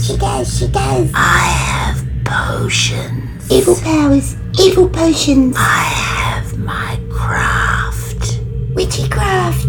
She does. I have potions. Evil powers, evil potions. I have my craft. Witchcraft.